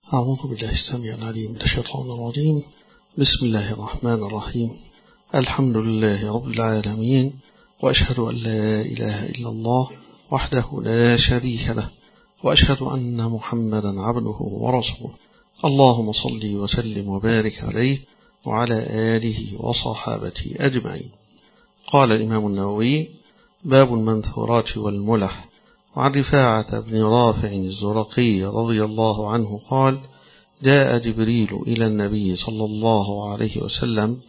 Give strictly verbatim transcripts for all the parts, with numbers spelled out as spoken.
أعوذ بالله السميع العليم من الشيطان الرجيم. بسم الله الرحمن الرحيم. الحمد لله رب العالمين، وأشهد أن لا إله إلا الله وحده لا شريك له، وأشهد أن محمدا عبده ورسوله. اللهم صل وسلم وبارك عليه وعلى آله وصحابته أجمعين. قال الإمام النووي: باب المنثورات والملح. وعن رفاعة بن رافع الزرقي رضي الله عنه قال: جاء جبريل إلى النبي صلى الله عليه وسلم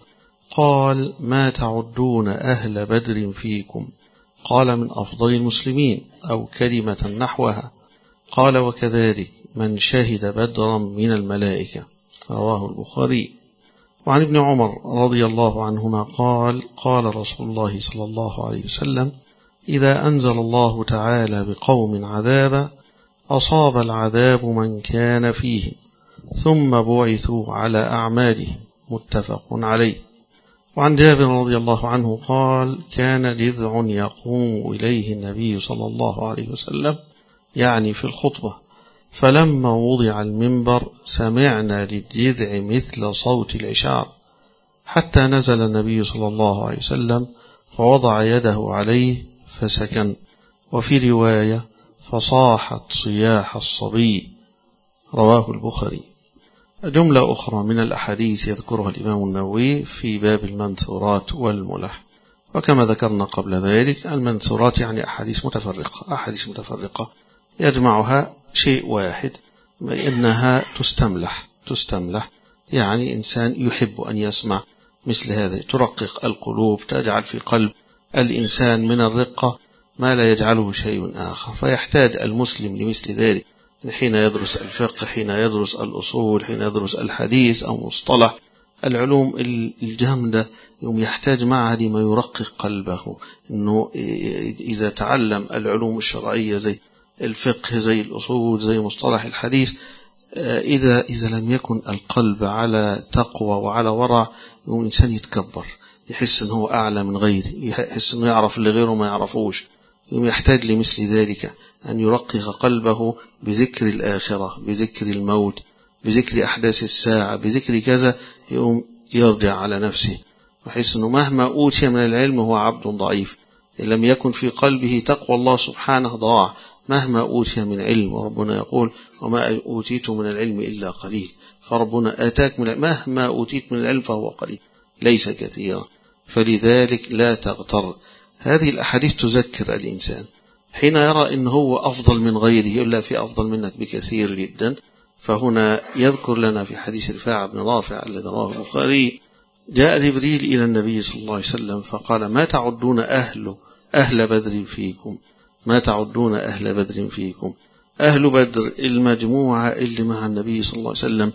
قال: ما تعدون أهل بدر فيكم؟ قال: من أفضل المسلمين، أو كلمة نحوها. قال: وكذلك من شهد بدرا من الملائكة. رواه البخاري. وعن ابن عمر رضي الله عنهما قال: قال رسول الله صلى الله عليه وسلم: إذا أنزل الله تعالى بقوم عذابا أصاب العذاب من كان فيه ثم بعثوا على أعمالهم. متفق عليه. وعن جابر رضي الله عنه قال: كان جذع يقوم إليه النبي صلى الله عليه وسلم، يعني في الخطبة، فلما وضع المنبر سمعنا للجذع مثل صوت العشار، حتى نزل النبي صلى الله عليه وسلم فوضع يده عليه فسكن. وفي رواية: فصاحت صياح الصبي. رواه البخاري. جملة أخرى من الأحاديث يذكرها الإمام النووي في باب المنثورات والملح. وكما ذكرنا قبل ذلك، المنثورات يعني أحاديث متفرقة أحاديث متفرقة يجمعها شيء واحد، إنها تستملح تستملح يعني إنسان يحب أن يسمع مثل هذا، ترقق القلوب، تجعل في قلب الإنسان من الرقة ما لا يجعله شيء آخر، فيحتاج المسلم لمثل ذلك حين يدرس الفقه، حين يدرس الأصول، حين يدرس الحديث أو مصطلح العلوم الجامدة، يوم يحتاج معها لما يرقق قلبه. إنه إذا تعلم العلوم الشرعية زي الفقه، زي الأصول، زي مصطلح الحديث، إذا إذا لم يكن القلب على تقوى وعلى ورع، يوم إنسان يتكبر، يحس أنه أعلى من غيره، يحس أنه يعرف اللي غيره ما يعرفوش. يوم يحتاج لمثل ذلك أن يرقق قلبه بذكر الآخرة، بذكر الموت، بذكر أحداث الساعة، بذكر كذا، يوم يرجع على نفسه ويحس أنه مهما أوتي من العلم هو عبد ضعيف، إن لم يكن في قلبه تقوى الله سبحانه ضاع مهما أوتي من علم. وربنا يقول: وما أوتيت من العلم إلا قليل. فربنا آتاك من مهما أوتيت من العلم فهو قليل ليس كثيرا، فلذلك لا تغتر. هذه الأحاديث تذكر الإنسان حين يرى أنه هو أفضل من غيره، يقول لا، في أفضل منك بكثير جدا. فهنا يذكر لنا في حديث رفاعة بن رافع الذي رواه البخاري: جاء جبريل إلى النبي صلى الله عليه وسلم فقال: ما تعدون أهل أهل بدر فيكم؟ ما تعدون أهل بدر فيكم؟ أهل بدر المجموعة اللي مع النبي صلى الله عليه وسلم،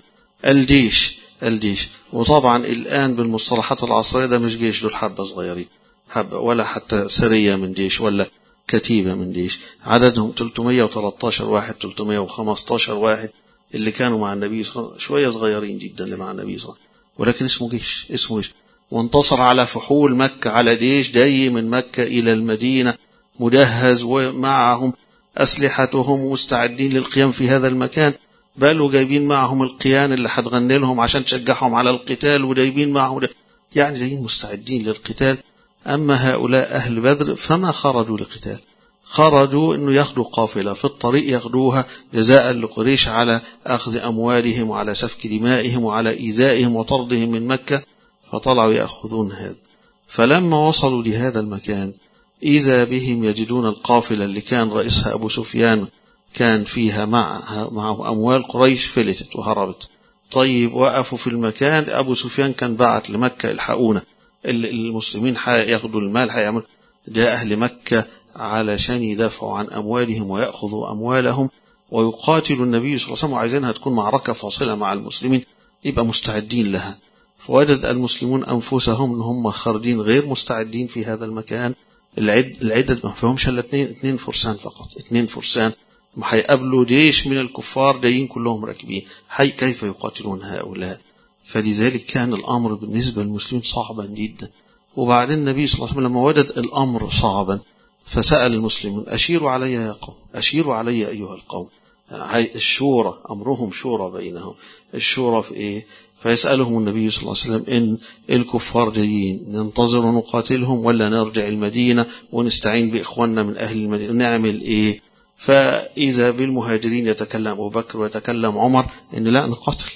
الجيش الجيش وطبعا الآن بالمصطلحات العصرية ده مش جيش، دول حبة صغيرين، حبة ولا حتى سرية من جيش ولا كتيبة من جيش، عددهم ثلاثمائة وثلاثة عشر واحد، ثلاثمائة وخمسة عشر واحد اللي كانوا مع النبي صلى الله عليه وسلم، شوية صغيرين جدا اللي مع النبي صلى الله عليه وسلم، ولكن اسمه جيش اسمه جيش وانتصر على فحول مكة، على جيش جاي من مكة إلى المدينة مجهز ومعهم أسلحتهم مستعدين للقيام في هذا المكان، بل وجايبين معهم القيان اللي هتغني لهم عشان تشجعهم على القتال، وجايبين معهم يعني جايين مستعدين للقتال. أما هؤلاء أهل بدر فما خرجوا للقتال، خرجوا أنه ياخدوا قافلة في الطريق ياخدوها جزاء لقريش على أخذ أموالهم وعلى سفك دمائهم وعلى إيذائهم وطردهم من مكة، فطلعوا يأخذون هذا. فلما وصلوا لهذا المكان إذا بهم يجدون القافلة اللي كان رئيسها أبو سفيان كان فيها معه, معه أموال قريش فلتت وهربت. طيب وقفوا في المكان، أبو سفيان كان بعت لمكة: الحقونا، المسلمين ياخدوا المال، هيعمل. جاء أهل مكة علشان يدافعوا عن أموالهم ويأخذوا أموالهم ويقاتلوا النبي صلى الله عليه وسلم، وعايزينها تكون معركة فاصلة مع المسلمين، يبقى مستعدين لها. فوجد المسلمون أنفسهم أنهم خارجين غير مستعدين في هذا المكان. العد العدد ما فيهمش الا اثنين اثنين فرسان فقط، اثنين فرسان ما هيقابلوا جيش من الكفار جايين كلهم راكبين، حي كيف يقاتلون هؤلاء؟ فلذلك كان الأمر بالنسبة للمسلمين صعبا جدا. وبعدين النبي صلى الله عليه وسلم لما وجد الأمر صعبا فسأل المسلمين: أشيروا علي يا قوم، أشيروا علي أيها القوم. الشورى، أمرهم شورى بينهم. الشورى في إيه؟ فيسألهم النبي صلى الله عليه وسلم إن الكفار جايين ننتظر ونقاتلهم ولا نرجع المدينة ونستعين بإخواننا من أهل المدينة، نعمل إيه؟ فإذا بالمهاجرين يتكلم أبو بكر ويتكلم عمر إن لا نقاتل،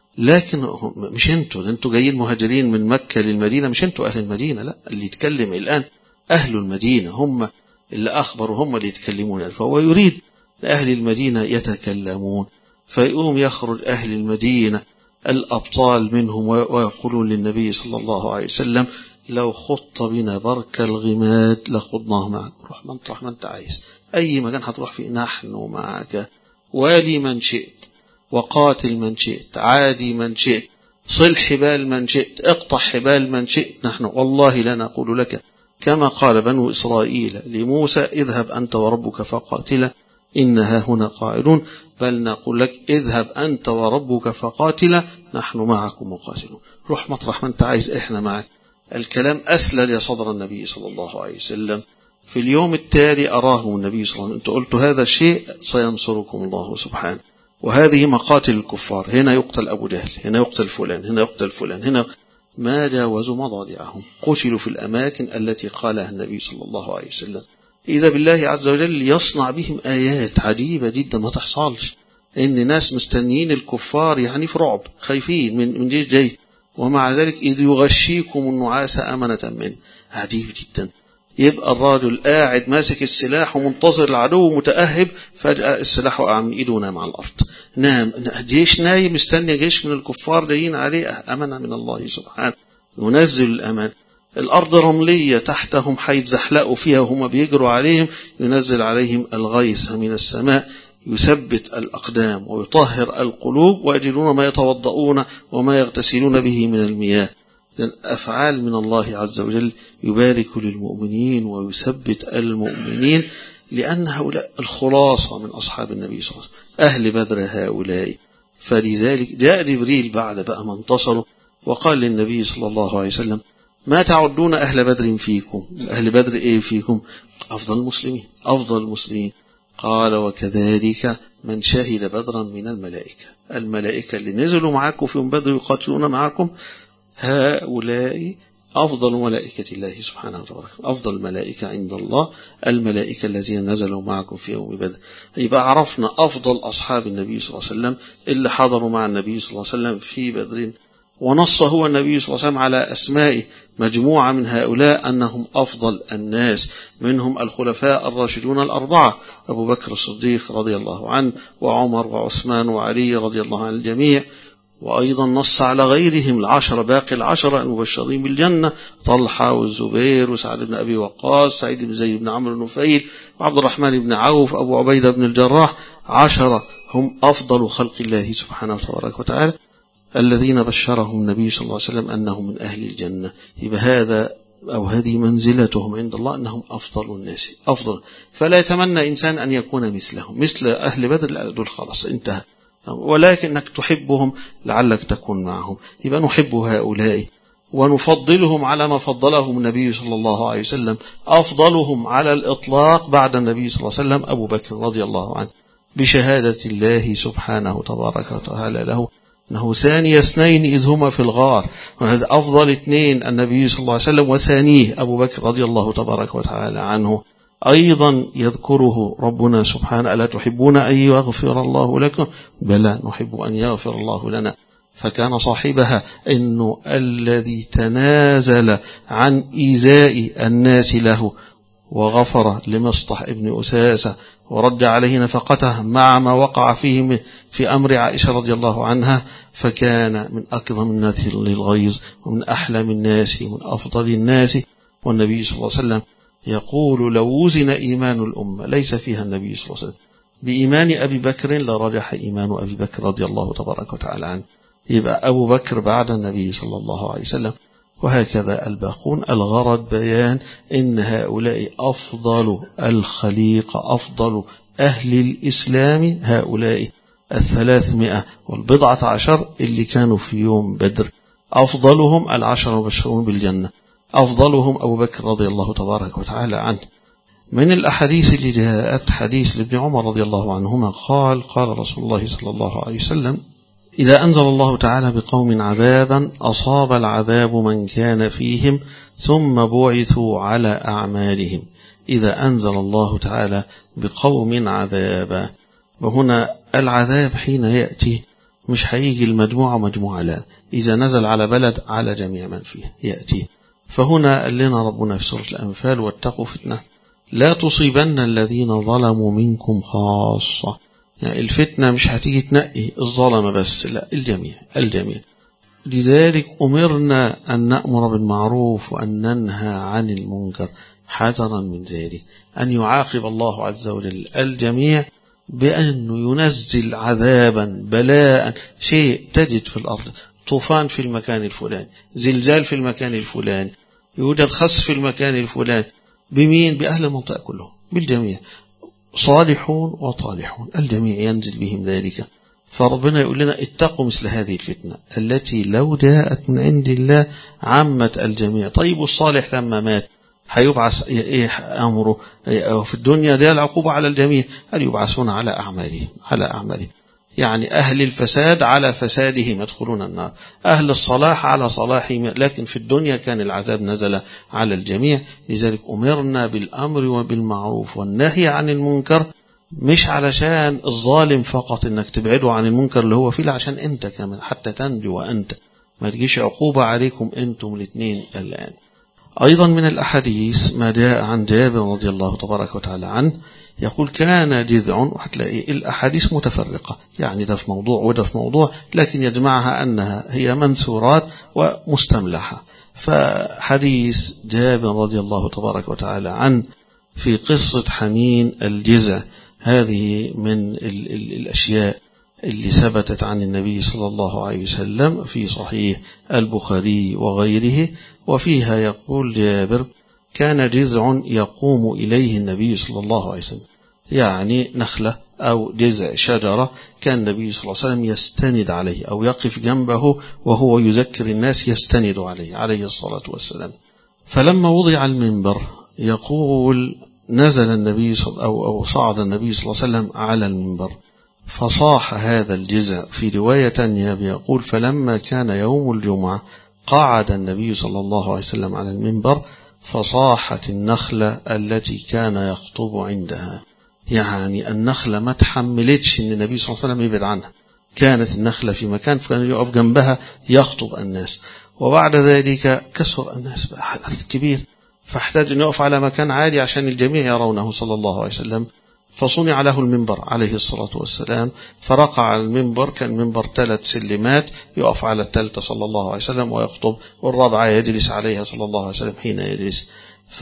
لكن مش انتوا، انتوا جايين مهاجرين من مكة للمدينة، مش انتوا أهل المدينة، لا، اللي يتكلم الآن أهل المدينة، هم اللي أخبروا، هم اللي يتكلمون. فهو يريد أهل المدينة يتكلمون، فيقوم يخرج أهل المدينة الأبطال منهم ويقولون للنبي صلى الله عليه وسلم لو خط بنا برك الغماد لخضناه معك، روح منطرح ما انت عايز، أي مكان هتروح فيه نحن معك، والي من شئت وقاتل من شئت، عادي من شئت، صل حبال من شئت، اقطع حبال من شئت، نحن والله لا نقول لك كما قال بنو إسرائيل لموسى اذهب أنت وربك فقاتلا إنها هنا قاعدون، بل نقول لك اذهب أنت وربك فقاتلا نحن معكم مقاتلون، روح مطرح ما انت عايز احنا معك. الكلام أسلل يا صدر النبي صلى الله عليه وسلم. في اليوم التالي أراهم النبي صلى الله عليه وسلم انتوا قلتوا هذا الشيء سينصركم الله سبحانه، وهذه مقاتل الكفار، هنا يقتل أبو جهل، هنا يقتل فلان، هنا يقتل فلان، هنا ما جاوزوا مضاجعهم، قتلوا في الأماكن التي قالها النبي صلى الله عليه وسلم. إذا بالله عز وجل يصنع بهم آيات عجيبة جدا ما تحصلش، إن ناس مستنيين الكفار يعني في رعب خايفين من من جيش جاي، ومع ذلك إذ يغشيكم النعاس أمنة منه، عجيب جدا. يبقى الراجل قاعد ماسك السلاح ومنتظر العدو متأهب، فجأة السلاح وقع من إيده ونام على الأرض، نام جيش نايم مستني جيش من الكفار جايين عليه، أمنة من الله سبحانه ينزل الأمان. الأرض رملية تحتهم حيتزحلقوا فيها وهم بيجروا عليهم، ينزل عليهم الغيث من السماء يثبت الأقدام ويطهر القلوب، ويجدون ما يتوضؤون وما يغتسلون به من المياه. أفعال من الله عز وجل يبارك للمؤمنين ويثبت المؤمنين، لأن هؤلاء الخلاصة من أصحاب النبي صلى الله عليه وسلم، أهل بدر هؤلاء. فلذلك جاء جبريل بعد بقى ما انتصروا وقال للنبي صلى الله عليه وسلم ما تعدون أهل بدر فيكم؟ أهل بدر إيه فيكم؟ أفضل المسلمين، أفضل المسلمين. قال وكذلك من شهد بدرا من الملائكة، الملائكة اللي نزلوا معكم في يوم بدر يقاتلون معكم، هؤلاء أفضل ملائكة الله سبحانه وتعالى، أفضل الملائكة عند الله الملائكة الذين نزلوا معكم في يوم بدر. يبقى عرفنا أفضل أصحاب النبي صلى الله عليه وسلم اللي حضروا مع النبي صلى الله عليه وسلم في بدر، ونص هو النبي صلى الله عليه وسلم على أسماء مجموعة من هؤلاء أنهم أفضل الناس، منهم الخلفاء الراشدون الأربعة أبو بكر الصديق رضي الله عنه، وعمر وعثمان وعلي رضي الله عن الجميع. وأيضا نص على غيرهم العشرة، باقي العشرة المبشرين بالجنة، طلحة والزبير وسعد بن أبي وقاص، سعيد بن زيد بن عمرو بن نفيل، وعبد الرحمن بن عوف، أبو عبيدة بن الجراح، عشرة هم أفضل خلق الله سبحانه وتعالى الذين بشرهم النبي صلى الله عليه وسلم أنهم من أهل الجنة. يبقى هذا أو هذه منزلتهم عند الله أنهم أفضل الناس، أفضل. فلا يتمنى إنسان أن يكون مثلهم، مثل أهل بدر، دول خلاص انتهى، ولكنك تحبهم لعلك تكون معهم. يبقى نحب هؤلاء ونفضلهم على ما فضلهم النبي صلى الله عليه وسلم. أفضلهم على الإطلاق بعد النبي صلى الله عليه وسلم أبو بكر رضي الله عنه، بشهادة الله سبحانه تبارك وتعالى له أنه ثاني اثنين إذ هما في الغار، وهذا أفضل اثنين النبي صلى الله عليه وسلم وثانيه أبو بكر رضي الله تبارك وتعالى عنه. أيضا يذكره ربنا سبحانه ألا تحبون أن يغفر الله لكم؟ بلى نحب أن يغفر الله لنا. فكان صاحبها إنه الذي تنازل عن إيذاء الناس له وغفر لمصطح ابن أساسة ورد عليه نفقته مع ما وقع فيه في أمر عائشة رضي الله عنها، فكان من أكظم الناس للغيظ ومن أحلم الناس ومن أفضل الناس. والنبي صلى الله عليه وسلم يقول لو وزن إيمان الأمة ليس فيها النبي صلى الله عليه وسلم بإيمان أبي بكر لرجح إيمان أبي بكر رضي الله تبارك وتعالى عنه. يبقى أبو بكر بعد النبي صلى الله عليه وسلم، وهكذا الباقون. الغرض بيان إن هؤلاء أفضل الخليقة، أفضل أهل الإسلام، هؤلاء الثلاثمائة والبضعة عشر اللي كانوا في يوم بدر، أفضلهم العشر المبشرون بالجنة، أفضلهم أبو بكر رضي الله تبارك وتعالى عنه. من الأحاديث اللي جاءت حديث لابن عمر رضي الله عنهما قال قال رسول الله صلى الله عليه وسلم: إذا أنزل الله تعالى بقوم عذابا أصاب العذاب من كان فيهم ثم بعثوا على أعمالهم. إذا أنزل الله تعالى بقوم عذابا، وهنا العذاب حين يأتي مش هيجي المجموعة مجموعة، لا، إذا نزل على بلد على جميع من فيه يأتي. فهنا قال لنا ربنا في سورة الأنفال: واتقوا فتنة لا تصيبن الذين ظلموا منكم خاصة. يعني الفتنة مش هتيجي تنقي الظلم بس، لا، الجميع الجميع. لذلك أمرنا أن نأمر بالمعروف وأن ننهى عن المنكر حذرا من ذلك، أن يعاقب الله عز وجل الجميع بأنه ينزل عذابا بلاء. شيء تجد في الأرض طوفان في المكان الفلاني، زلزال في المكان الفلاني، يوجد خسف في المكان الفلاني، بمين؟ بأهل المنطقة كلهم، بالجميع، صالحون وطالحون، الجميع ينزل بهم ذلك. فربنا يقول لنا: اتقوا مثل هذه الفتنة التي لو جاءت من عند الله عمت الجميع. طيب الصالح لما مات هيبعث ايه امره في الدنيا؟ ده العقوبة على الجميع. هل يبعثون على أعمالهم على أعمالهم يعني أهل الفساد على فسادهم يدخلون النار، أهل الصلاح على صلاحهم، لكن في الدنيا كان العذاب نزل على الجميع. لذلك أمرنا بالأمر وبالمعروف والنهي عن المنكر، مش علشان الظالم فقط انك تبعده عن المنكر اللي هو فيه، لا، عشان انت كمان حتى تنجو وانت ما تجيش عقوبة عليكم انتم الاثنين الآن. أيضا من الأحاديث ما جاء عن جابر رضي الله تبارك وتعالى عنه يقول: كان جذع، وهتلاقي الأحاديث متفرقة، يعني ده في موضوع وده في موضوع، لكن يجمعها أنها هي منثورات ومستملحة. فحديث جابر رضي الله تبارك وتعالى عنه في قصة حنين الجذع، هذه من ال ال الأشياء اللي ثبتت عن النبي صلى الله عليه وسلم في صحيح البخاري وغيره. وفيها يقول جابر: كان جذع يقوم إليه النبي صلى الله عليه وسلم، يعني نخلة أو جذع شجرة، كان النبي صلى الله عليه وسلم يستند عليه أو يقف جنبه وهو يذكر الناس، يستند عليه عليه الصلاة والسلام. فلما وضع المنبر يقول: نزل النبي صلى أو أو صعد النبي صلى الله عليه وسلم على المنبر فصاح هذا الجذع. في رواية تانية بيقول: فلما كان يوم الجمعة قعد النبي صلى الله عليه وسلم على المنبر فصاحت النخلة التي كان يخطب عندها. يعني النخلة ما تحملتش ان النبي صلى الله عليه وسلم يبعد عنها، كانت النخلة في مكان فكان يقف جنبها يخطب الناس. وبعد ذلك كسر الناس بقى حدث كبير، فاحتاج أن يقف على مكان عالي عشان الجميع يرونه صلى الله عليه وسلم. فصنع له المنبر عليه الصلاة والسلام، فرقع على المنبر، كان منبر ثلاث سلمات، يقف على الثالثة صلى الله عليه وسلم ويخطب، والرابعة يجلس عليها صلى الله عليه وسلم حين يجلس.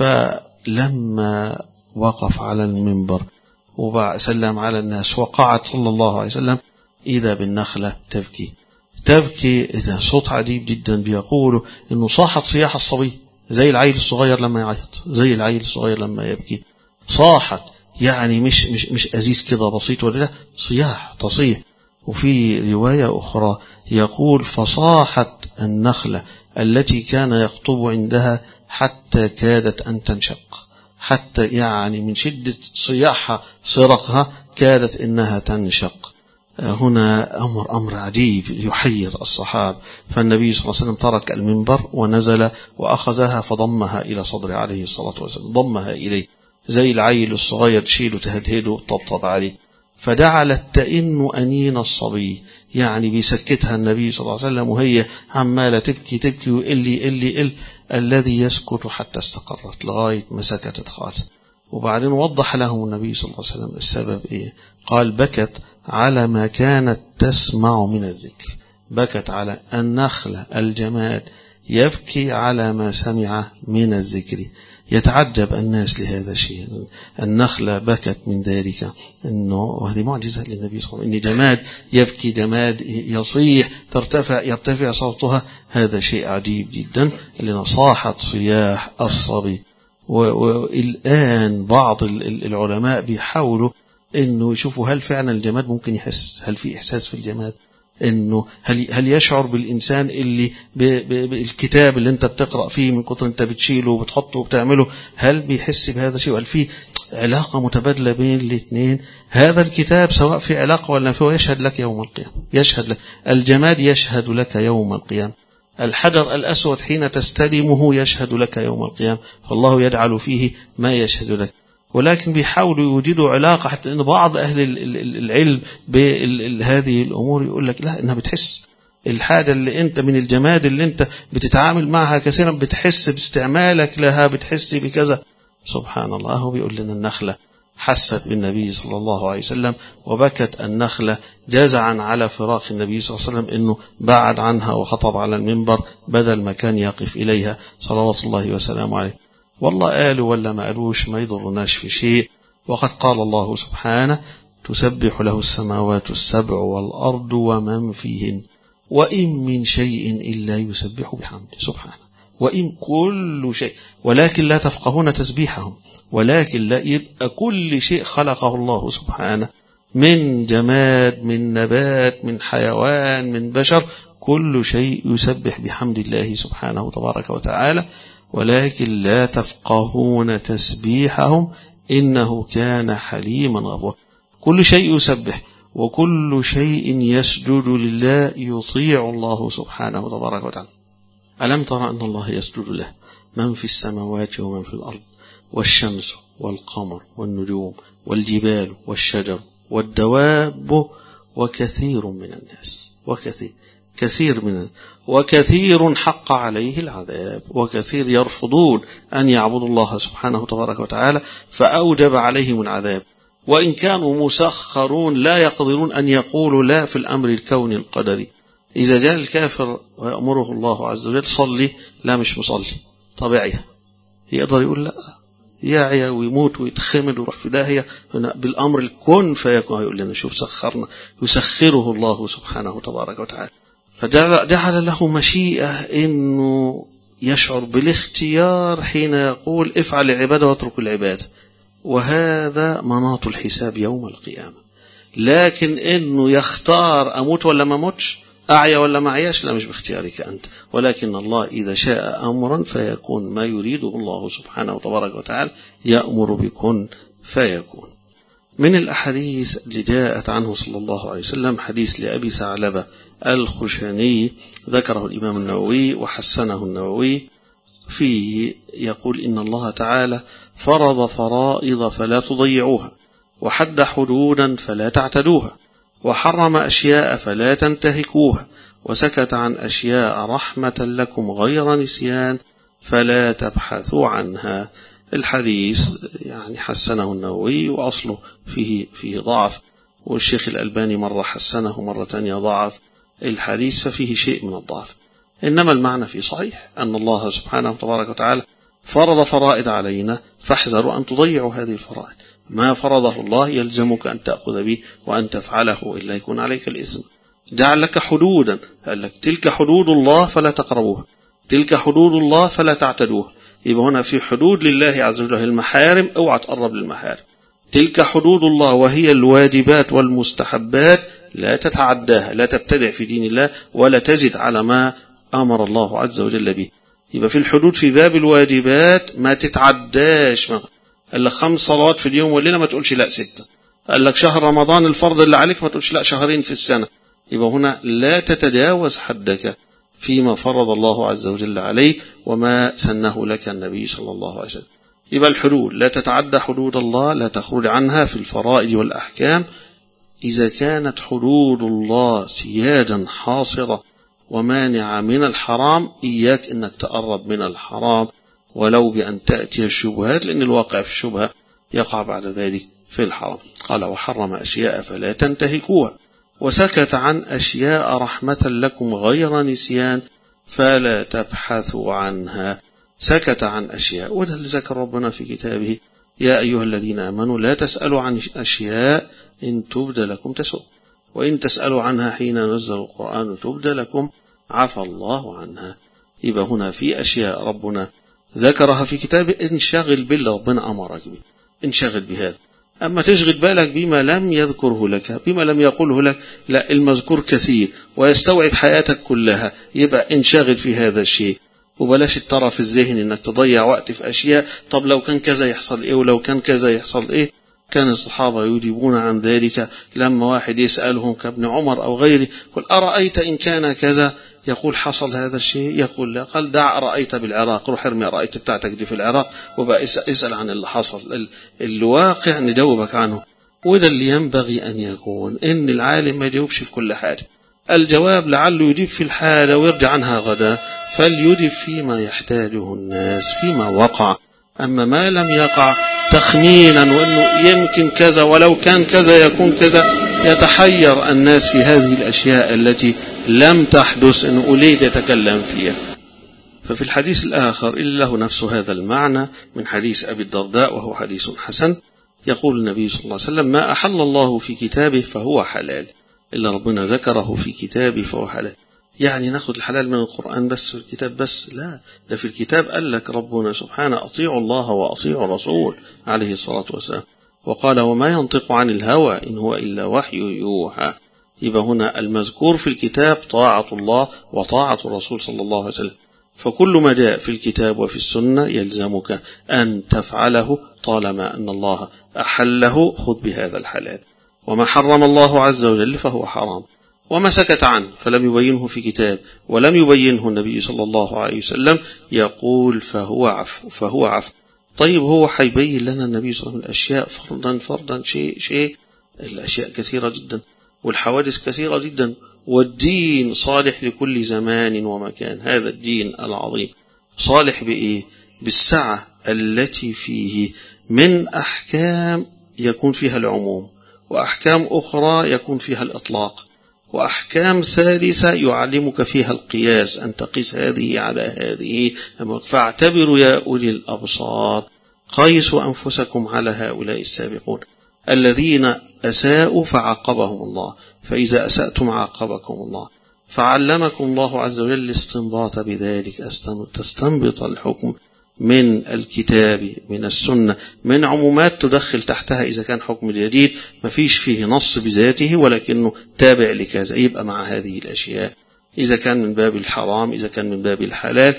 فلما وقف على المنبر وسلم على الناس وقعد صلى الله عليه وسلم، إذا بالنخلة تبكي تبكي إذا صوت عجيب جدا، بيقولوا إنه صاحت صياح الصبي، زي العيل الصغير لما يعيط، زي العيل الصغير لما يبكي، صاحت، يعني مش مش مش أزيز كده بسيط ولا لا، صياح تصيح. وفي رواية أخرى يقول: فصاحت النخلة التي كان يخطب عندها حتى كادت أن تنشق، حتى يعني من شدة صياحها صرخها كادت إنها تنشق. هنا أمر أمر عجيب يحير الصحابة. فالنبي صلى الله عليه وسلم ترك المنبر ونزل وأخذها فضمها إلى صدره عليه الصلاة والسلام، ضمها إليه زي العيل الصغير تشيله تهدهده طبطب عليه. فجعلت تئن أنين الصبي، يعني بيسكتها النبي صلى الله عليه وسلم وهي عمالة تبكي تبكي وإلي إلي إل الذي يسكت حتى استقرت، لغاية ما سكتت خالص. وبعدين وضح لهم النبي صلى الله عليه وسلم السبب إيه. قال: بكت على ما كانت تسمع من الذكر، بكت على النخلة الجماد يبكي على ما سمع من الذكر. يتعجب الناس لهذا الشيء، النخلة بكت من ذلك، إنه وهذه معجزة للنبي صلى الله عليه وسلم، إن جماد يبكي، جماد يصيح، ترتفع يرتفع صوتها، هذا شيء عجيب جدا، لأن صاحت صياح الصبي. والآن بعض العلماء بيحاولوا إنه يشوفوا هل فعلا الجماد ممكن يحس، هل في إحساس في الجماد، إنه هل هل يشعر بالإنسان اللي بالكتاب اللي أنت بتقرأ فيه من كتر أنت بتشيله وبتحطه وبتعمله، هل بيحس بهذا الشيء؟ هل في علاقة متبادلة بين الاثنين. هذا الكتاب سواء في علاقة ولا فيه يشهد لك يوم القيامة، يشهد لك. الجماد يشهد لك يوم القيامة، الحجر الأسود حين تستلمه يشهد لك يوم القيامة، فالله يجعل فيه ما يشهد لك. ولكن بيحاولوا يوجدوا علاقة، حتى أن بعض أهل العلم بهذه الأمور يقول لك لا، إنها بتحس الحاجة اللي أنت من الجماد اللي أنت بتتعامل معها كثيرا بتحس باستعمالك لها، بتحس بكذا. سبحان الله، هو بيقول لنا النخلة حست بالنبي صلى الله عليه وسلم وبكت النخلة جزعا على فراق النبي صلى الله عليه وسلم، إنه بعد عنها وخطب على المنبر بدل ما كان يقف إليها صلوات الله وسلامه عليه. والله قالوا ولا ما قالوش ما يضرناش في شيء. وقد قال الله سبحانه: تسبح له السماوات السبع والأرض ومن فيهن وإن من شيء إلا يسبح بحمده سبحانه. وإن كل شيء، ولكن لا تفقهون تسبيحهم، ولكن لا يبقى كل شيء خلقه الله سبحانه من جماد، من نبات، من حيوان، من بشر، كل شيء يسبح بحمد الله سبحانه تبارك وتعالى، ولكن لا تفقهون تسبيحهم إنه كان حليما غفورا. كل شيء يسبح وكل شيء يسجد لله، يطيع الله سبحانه تبارك وتعالى. ألم ترى أن الله يسجد له من في السماوات ومن في الأرض، والشمس والقمر والنجوم والجبال والشجر والدواب وكثير من الناس، وكثير كثير من الناس وكثير حق عليه العذاب، وكثير يرفضون أن يعبدوا الله سبحانه تبارك وتعالى فأوجب عليهم العذاب. وإن كانوا مسخرون لا يقدرون أن يقولوا لا في الأمر الكوني القدري. إذا جاء الكافر ويأمره الله عز وجل صلي، لا مش مصلي، طبيعية، يقدر يقول لا، يعيا ويموت ويتخمد ويروح في داهية بالأمر الكون فيكون. يقول لنا شوف سخرنا، يسخره الله سبحانه تبارك وتعالى. فجعل له مشيئة إنه يشعر بالاختيار حين يقول افعل العبادة واترك العبادة، وهذا مناط الحساب يوم القيامة. لكن إنه يختار أموت ولا ما موتش، أعيا ولا ما أعياش، لا مش باختيارك أنت، ولكن الله إذا شاء أمرا فيكون ما يريده الله سبحانه تبارك وتعالى، يأمر بكن فيكون. من الأحاديث اللي جاءت عنه صلى الله عليه وسلم حديث لأبي ثعلبة الخشني ذكره الإمام النووي وحسنه النووي، فيه يقول إن الله تعالى فرض فرائض فلا تضيعوها، وحد حدودا فلا تعتدوها، وحرم أشياء فلا تنتهكوها، وسكت عن أشياء رحمة لكم غير نسيان فلا تبحثوا عنها. الحديث يعني حسنه النووي وأصله فيه فيه ضعف، والشيخ الألباني مرة حسنه مرة تانية ضعف الحديث، ففيه شيء من الضعف. إنما المعنى فيه صحيح، أن الله سبحانه وتبارك وتعالى فرض فرائض علينا، فاحذروا أن تضيعوا هذه الفرائض. ما فرضه الله يلزمك أن تأخذ به وأن تفعله، إلا يكون عليك الإثم. جعل لك حدودا، قال لك تلك حدود الله فلا تقربوها، تلك حدود الله فلا تعتدوها. يبقى هنا في حدود لله عز وجل، المحارم اوعى تقرب للمحارم. تلك حدود الله وهي الواجبات والمستحبات لا تتعداها، لا تبتدع في دين الله ولا تزد على ما أمر الله عز وجل به. يبقى في الحدود في باب الواجبات ما تتعداش. قال لك خمس صلوات في اليوم والليلة ما تقولش لا ستة. قال لك شهر رمضان الفرض اللي عليك ما تقولش لا شهرين في السنة. يبقى هنا لا تتجاوز حدك فيما فرض الله عز وجل عليه وما سنه لك النبي صلى الله عليه وسلم. يبقى الحدود لا تتعدى حدود الله، لا تخرج عنها في الفرائض والأحكام. إذا كانت حدود الله سياجا حاصرة ومانعة من الحرام، إياك أنك تقرب من الحرام ولو بأن تأتي الشبهات، لأن الواقع في الشبهة يقع بعد ذلك في الحرام. قال وحرم أشياء فلا تنتهكوها، وسكت عن أشياء رحمة لكم غير نسيان فلا تبحثوا عنها. سكت عن أشياء، وده اللي ذكر ربنا في كتابه: يا أيها الذين آمنوا لا تسألوا عن أشياء إن تبد لكم تسؤ، وإن تسألوا عنها حين نزل القرآن تبد لكم عفى الله عنها. يبقى هنا في أشياء ربنا ذكرها في كتابه انشغل بالله، ربنا أمرك به، انشغل بهذا. أما تشغل بالك بما لم يذكره لك، بما لم يقوله لك، لا، المذكور كثير ويستوعب حياتك كلها، يبقى انشغل في هذا الشيء. وبلاش الطرف الذهني انك تضيع وقت في اشياء طب لو كان كذا يحصل ايه ولو كان كذا يحصل ايه. كان الصحابة يجيبون عن ذلك لما واحد يسألهم كابن عمر أو غيره قل أرأيت إن كان كذا يقول حصل هذا الشيء يقول لا قال دع رأيت بالعراق روح ارمي رأيت بتاعتك دي في العراق وبقى اسأل عن اللي حصل الواقع ندوبك عنه. وده اللي ينبغي أن يكون إن العالم ما يجاوبش في كل حاجة. الجواب لعله يجيب في الحالة ويرجع عنها غدا فليجيب فيما يحتاجه الناس فيما وقع. أما ما لم يقع تخمينا وأنه يمكن كذا ولو كان كذا يكون كذا يتحير الناس في هذه الأشياء التي لم تحدث أنه أريد يتكلم فيها. ففي الحديث الآخر إلا له نفس هذا المعنى من حديث أبي الدرداء وهو حديث حسن يقول النبي صلى الله عليه وسلم ما أحل الله في كتابه فهو حلال إلا ربنا ذكره في كتابه فهو حلال. يعني ناخد الحلال من القرآن بس في الكتاب بس؟ لا، ده في الكتاب قال لك ربنا سبحانه أطيعوا الله وأطيعوا الرسول عليه الصلاة والسلام وقال وما ينطق عن الهوى إن هو إلا وحي يوحى. يبقى هنا المذكور في الكتاب طاعة الله وطاعة الرسول صلى الله عليه وسلم. فكل ما جاء في الكتاب وفي السنة يلزمك أن تفعله طالما أن الله أحله خذ بهذا الحلال. وما حرم الله عز وجل فهو حرام وما سكت عنه فلم يبينه في كتاب ولم يبينه النبي صلى الله عليه وسلم يقول فهو عفو فهو عفو. طيب هو حيبين لنا النبي صلى الله عليه وسلم الأشياء فردا فردا شيء شيء. الأشياء كثيرة جدا والحوادث كثيرة جدا والدين صالح لكل زمان ومكان. هذا الدين العظيم صالح بإيه؟ بالسعة التي فيه من أحكام يكون فيها العموم وأحكام أخرى يكون فيها الإطلاق وأحكام ثالثة يعلمك فيها القياس أن تقيس هذه على هذه. فاعتبروا يا أولي الأبصار قيسوا أنفسكم على هؤلاء السابقون الذين أساءوا فعاقبهم الله فإذا أسأتم عاقبكم الله فعلمكم الله عز وجل الاستنباط بذلك تستنبط الحكم من الكتاب من السنة من عمومات تدخل تحتها إذا كان حكم جديد ما فيش فيه نص بذاته ولكنه تابع لكذا يبقى مع هذه الأشياء. إذا كان من باب الحرام إذا كان من باب الحلال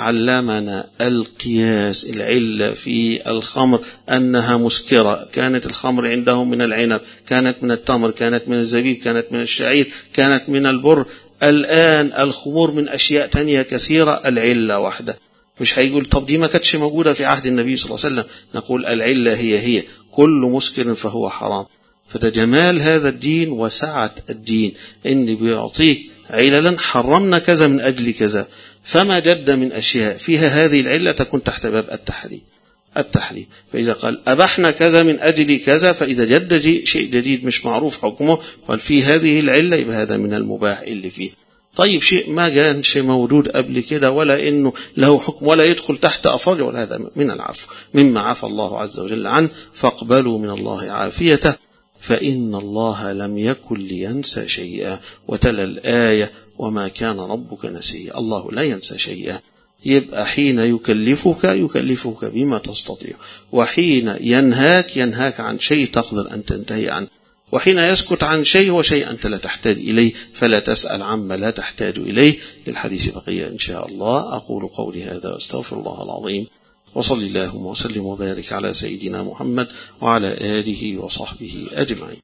علمنا القياس. العلة في الخمر أنها مسكرة كانت الخمر عندهم من العنب كانت من التمر كانت من الزبيب كانت من الشعير كانت من البر. الآن الخمور من أشياء تانية كثيرة العلة واحدة. مش هيقول طب دي ما كانتش موجودة في عهد النبي صلى الله عليه وسلم نقول العلة هي هي كل مسكر فهو حرام. فده جمال هذا الدين وسعة الدين إن بيعطيك عللا حرمنا كذا من أجل كذا فما جد من أشياء فيها هذه العلة تكون تحت باب التحريم التحريم. فإذا قال أبحنا كذا من أجل كذا فإذا جد شيء جديد مش معروف حكمه قال في هذه العلة يبقى هذا من المباح اللي فيه. طيب شيء ما كانش موجود قبل كده ولا إنه له حكم ولا يدخل تحت أفضل ولا هذا من العفو مما عفى الله عز وجل عنه فاقبلوا من الله عافيته فإن الله لم يكن لينسى شيئا. وتلا الآية وما كان ربك نسيا. الله لا ينسى شيئا. يبقى حين يكلفك يكلفك بما تستطيع وحين ينهاك ينهاك عن شيء تقدر أن تنتهي عنه وحين يسكت عن شيء وشيء أنت لا تحتاج إليه فلا تسأل عما لا تحتاج إليه. للحديث بقية إن شاء الله. أقول قولي هذا واستغفر الله العظيم وصل اللهم وسلم وبارك على سيدنا محمد وعلى آله وصحبه أجمعين.